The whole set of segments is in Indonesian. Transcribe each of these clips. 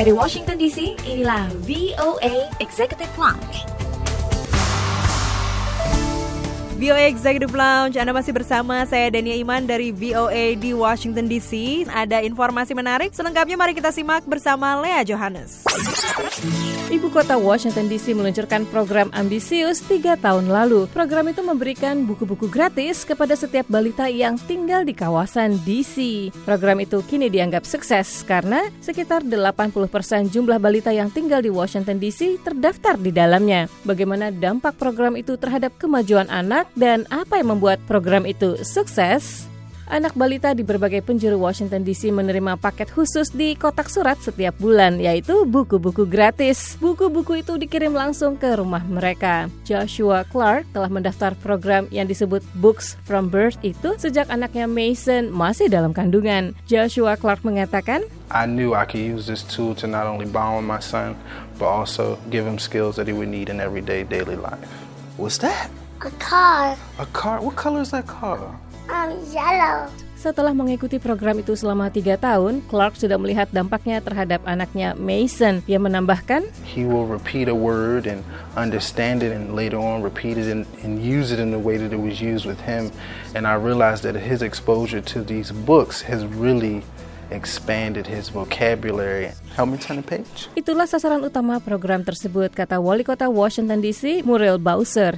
Dari Washington DC, inilah VOA Executive Lounge. VOA Executive Lounge, Anda masih bersama saya Dania Iman dari VOA di Washington DC. Ada informasi menarik, selengkapnya mari kita simak bersama Lea Johannes. Ibu kota Washington DC meluncurkan program ambisius 3 tahun lalu. Program itu memberikan buku-buku gratis kepada setiap balita yang tinggal di kawasan DC. Program itu kini dianggap sukses karena sekitar 80% jumlah balita yang tinggal di Washington DC terdaftar di dalamnya. Bagaimana dampak program itu terhadap kemajuan anak dan apa yang membuat program itu sukses? Anak balita di berbagai penjuru Washington DC menerima paket khusus di kotak surat setiap bulan, yaitu buku-buku gratis. Buku-buku itu dikirim langsung ke rumah mereka. Joshua Clark telah mendaftar program yang disebut Books from Birth itu sejak anaknya Mason masih dalam kandungan. Joshua Clark mengatakan, I knew I could use this tool to not only bond with my son, but also give him skills that he would need in everyday daily life. What's that? A car. A car? What color is that car? Yellow. Setelah mengikuti program itu selama 3 tahun, Clark sudah melihat dampaknya terhadap anaknya Mason. Dia menambahkan, He will repeat a word and understand it and later on repeat it and use it in the way that it was used with him. And I realized that his exposure to these books has really expanded his vocabulary. Help me turn the page. Itulah sasaran utama program tersebut, kata Wali Kota Washington DC, Muriel Bowser.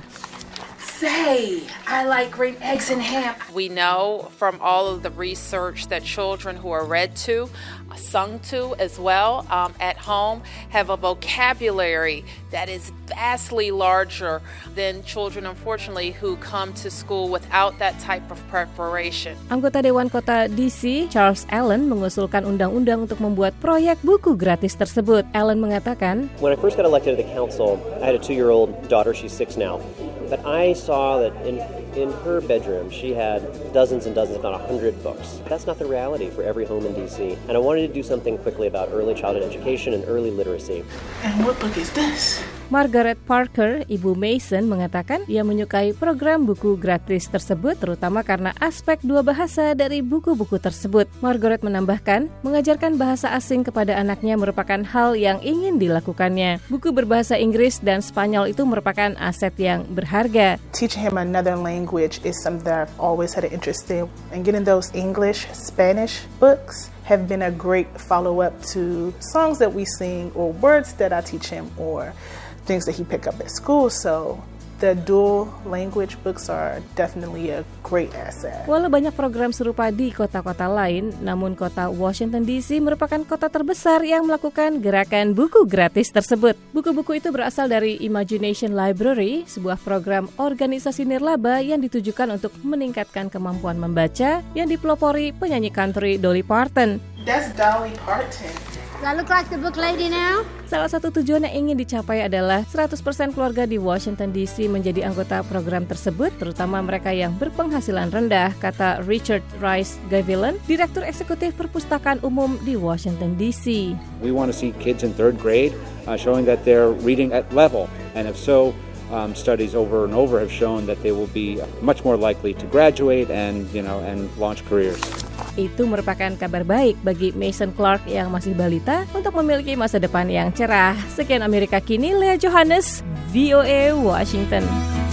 Say, I like green eggs and ham. We know from all of the research that children who are read to, sung to as well at home have a vocabulary that is vastly larger than children, unfortunately, who come to school without that type of preparation. Anggota Dewan Kota DC, Charles Allen, mengusulkan undang-undang untuk membuat proyek buku gratis tersebut. Allen mengatakan, When I first got elected to the council, I had a 2-year-old daughter, she's 6 now. But I saw that in her bedroom, she had dozens and dozens, if not 100 books. That's not the reality for every home in DC. And I wanted to do something quickly about early childhood education and early literacy. And what book is this? Margaret Parker, ibu Mason, mengatakan ia menyukai program buku gratis tersebut terutama karena aspek 2 bahasa dari buku-buku tersebut. Margaret menambahkan, mengajarkan bahasa asing kepada anaknya merupakan hal yang ingin dilakukannya. Buku berbahasa Inggris dan Spanyol itu merupakan aset yang berharga. Teaching him another language is something that I've always had an interest in. And getting those English, Spanish books have been a great follow-up to songs that we sing or words that I teach him or things that he pick up at school. So the dual language books are definitely a great asset. Walau banyak program serupa di kota-kota lain, namun kota Washington DC merupakan kota terbesar yang melakukan gerakan buku gratis tersebut. Buku-buku itu berasal dari Imagination Library, sebuah program organisasi nirlaba yang ditujukan untuk meningkatkan kemampuan membaca yang dipelopori penyanyi country Dolly Parton. That's Dolly Parton. Do I look like the book lady now? Salah satu tujuan yang ingin dicapai adalah 100% keluarga di Washington DC menjadi anggota program tersebut, terutama mereka yang berpenghasilan rendah, kata Richard Rice Gavilan, Direktur Eksekutif Perpustakaan Umum di Washington DC. We want to see kids in 3rd grade showing that they're reading at level, and if so, studies over and over have shown that they will be much more likely to graduate and launch careers. Itu merupakan kabar baik bagi Mason Clark yang masih balita untuk memiliki masa depan yang cerah. Sekian Amerika Kini, Lea Johannes, VOA Washington.